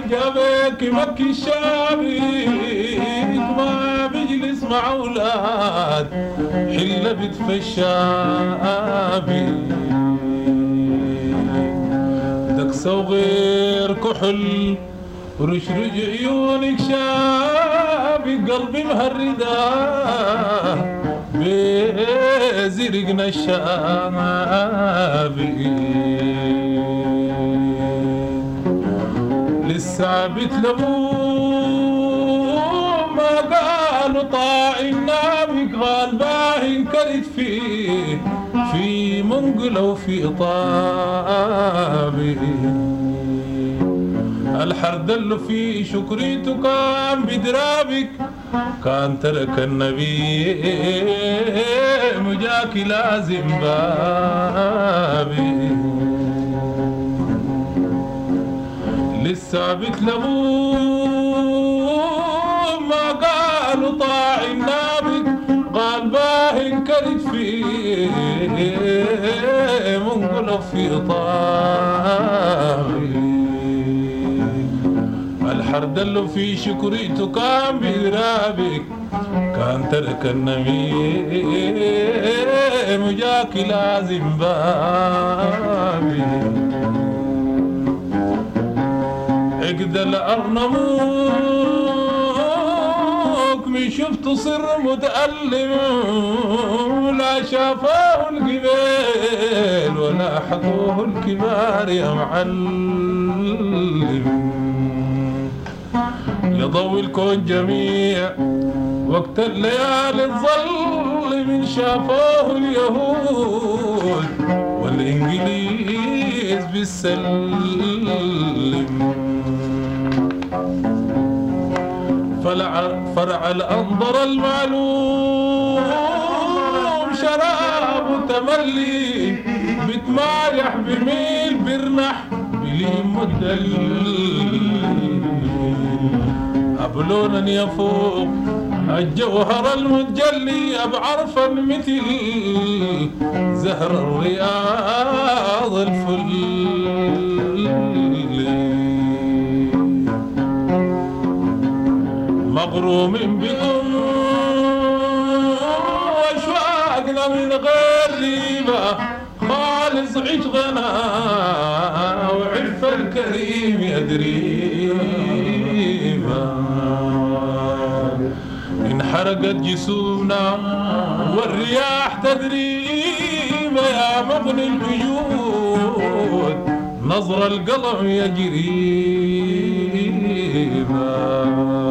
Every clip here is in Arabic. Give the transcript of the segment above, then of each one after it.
جابك مكي الشابك ما بيجلس مع أولاد حلة بتفشابي دك صغير كحل ورشرج عيونك شابي قلبي مهردة بزرقنا الشابي لسه بتلموا ما قالوا طاعي النابك قال باهي انكرت فيه في منقلة وفي طابي الحردل في شكريته كان بدرابك كان ترك النبي مجاك لازم بابي لسه بتلموا ما قالوا طاعي النابك قال باهي انكرت فيه منقلب في طابي الحردل في شكريته كان برابك كان ترك النبي مجاك لازم بابي عقد الأرنموك من شفت صر متألم لا شافاه القبيل ولا حطوه الكبار يا معلم يضوي الكون جميع وقت الليالي الظل من شافوه اليهود والإنجليز بالسلم فرع الأنظر المعلوم شراب تملي بتمارح بميل برنح بليم الدل أبلونا يفوق الجوهر المتجلي أبعرفا مثل زهر الرياض الفل مغروم بأم وأشواقنا من غير ريبة خالص عشقنا وعرف الكريم يدريبا انحرقت جسومنا والرياح تدريبا يا مغني الوجود نظر القلم يجريبا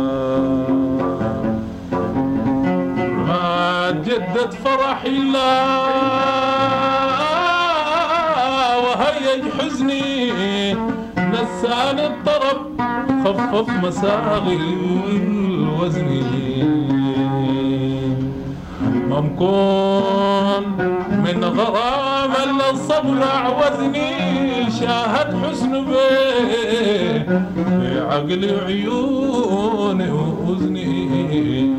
ما جدد فرح الله وهيج حزني نسان الطرب خفف مساغي الوزن ممكون من غرام الصبر عوزني شاهد حسن بيه بعقل عيوني وأذني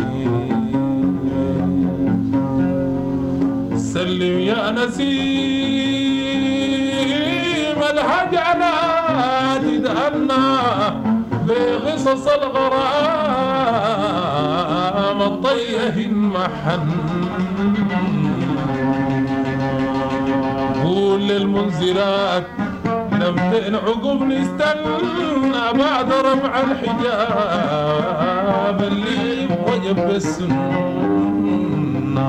سلم يا نسيم الهجعنات تدهنا بقصص الغرام الطيه المحن قول للمنذرات لم عقب نستنى بعد رفع الحجاب اللي وجب السنة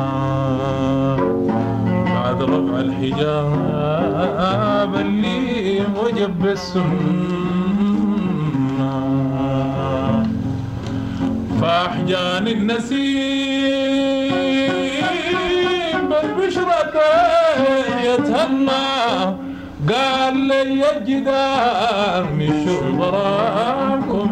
بعد رفع الحجاب اللي وجب السنة فأحجان النسيم بالبشرتين يتهنى قال لي الجدار من شوق غرامكم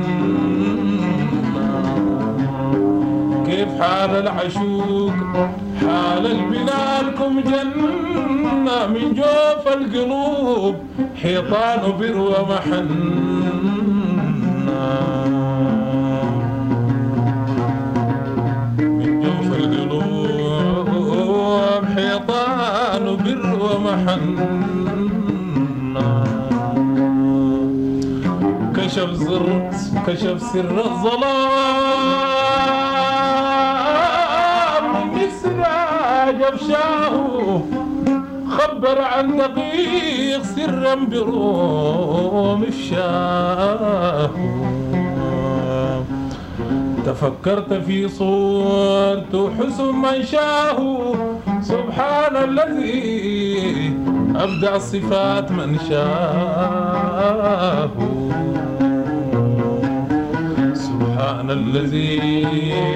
حنا كيف حال العشوق حال البلالكم جنة من جوف القلوب حيطان بر ومحن من جوف القلوب حيطان بر ومحن كشف سر الظلام مسراج أفشاه خبر عن دقيق سرا بروم افشاه تفكرت في صورته حسن من شاه سبحان الذي أبدع الصفات من شاه سبحان الذي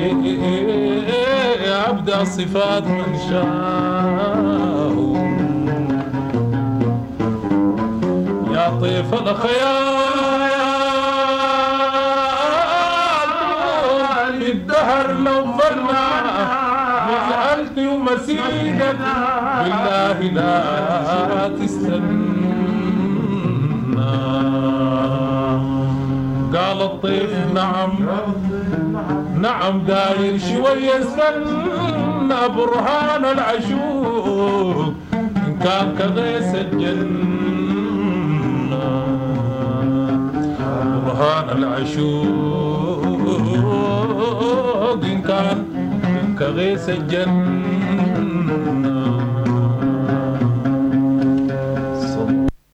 أبدع الصفات من شاه يا طيف الخيال بالدهر لو فرنا مسألتي ومسيرتي بالله لا تستنى قال الطيف نعم داير شوية استنى برهان العشوق إن كان كغيث الجنة برهان العشوق إن كان كغيث الجنة